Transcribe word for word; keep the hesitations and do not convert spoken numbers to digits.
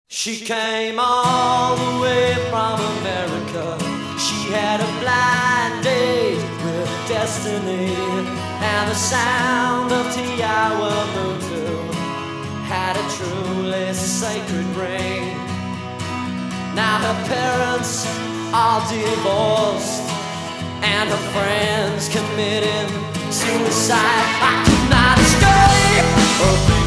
She came all the way from America. She had a blind date with destiny, and the sound of Tiawa Motu had a truly sacred ring. Now her parents are divorced, and her friends committing suicide. I could not escape.